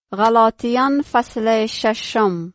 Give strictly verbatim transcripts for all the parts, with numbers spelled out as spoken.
غلاطیان فصل ششم.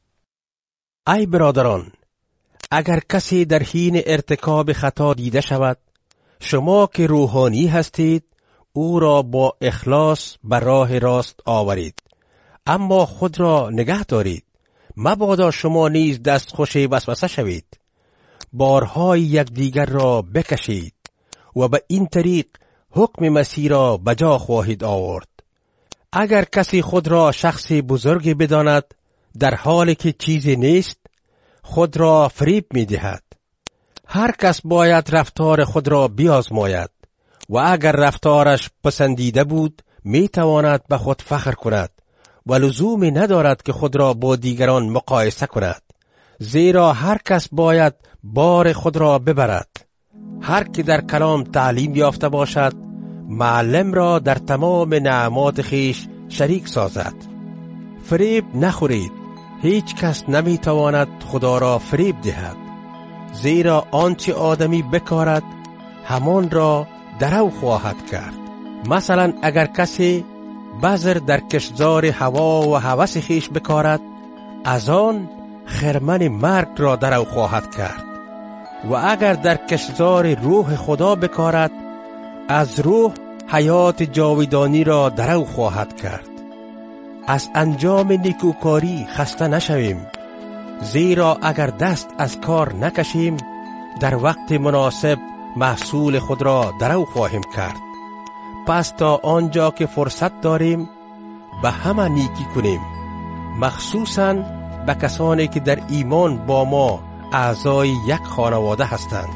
ای برادران، اگر کسی در حین ارتکاب خطا دیده شود، شما که روحانی هستید او را با اخلاص بر راه راست آورید، اما خود را نگه دارید، مبادا شما نیز دستخوش وسوسه شوید. بارهای یکدیگر را بکشید و به این طریق حکم مسیح را بجا خواهید آورد. اگر کسی خود را شخص بزرگی بداند در حالی که چیزی نیست، خود را فریب می دهد. هر کس باید رفتار خود را بیازماید و اگر رفتارش پسندیده بود می تواند به خود فخر کند و لزومی ندارد که خود را با دیگران مقایسه کند، زیرا هر کس باید بار خود را ببرد. هر که در کلام تعلیم یافته باشد معلم را در تمام نعمات خیش شریک سازد. فریب نخورید، هیچ کس نمی تواند خدا را فریب دهد، زیرا آنچه آدمی بکارد همان را درو خواهد کرد. مثلا اگر کسی بذر در کشتزار هوا و هوس خیش بکارد، از آن خرمن مرگ را درو خواهد کرد. و اگر در کشتزار روح خدا بکارد، از روح حیات جاودانی را درو خواهد کرد. از انجام نیکوکاری خسته نشویم، زیرا اگر دست از کار نکشیم در وقت مناسب محصول خود را درو خواهیم کرد. پس تا آنجا که فرصت داریم به همه نیکی کنیم، مخصوصاً به کسانی که در ایمان با ما اعضای یک خانواده هستند.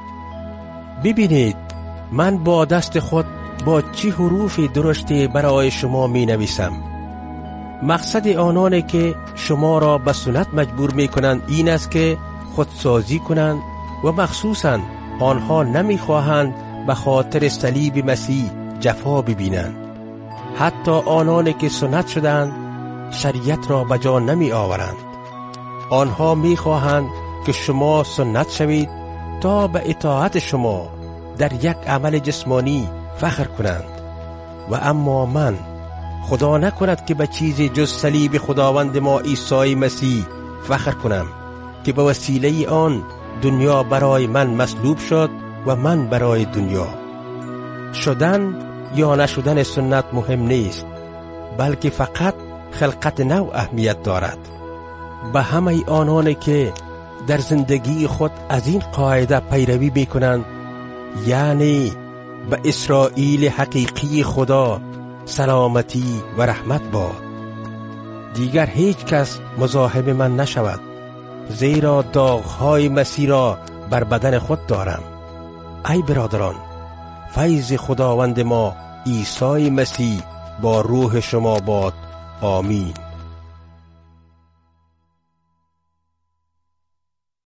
ببینید من با دست خود با چه حروف درشتی برای شما می نویسم. مقصد آنانی که شما را به سنت مجبور می کنند این است که خودسازی کنند و مخصوصاً آنها نمی خواهند به خاطر صلیب مسیح جفا ببینند. حتی آنانی که سنت شدند شریعت را بجا نمی آورند. آنها می خواهند که شما سنت شوید تا به اطاعت شما در یک عمل جسمانی فخر کنند. و اما من، خدا نکند که به چیزی جز صلیب خداوند ما عیسی مسیح فخر کنم که به وسیله آن دنیا برای من مصلوب شد و من برای دنیا. شدن یا نشدن سنت مهم نیست، بلکه فقط خلقت نو اهمیت دارد. به همه آنانی که در زندگی خود از این قاعده پیروی میکنند، یعنی به اسرائیل حقیقی خدا سلامتی و رحمت باد. دیگر هیچ کس مزاحم من نشود، زیرا داغ‌های مسیح را بر بدن خود دارم. ای برادران، فیض خداوند ما عیسی مسیح با روح شما باد. آمین.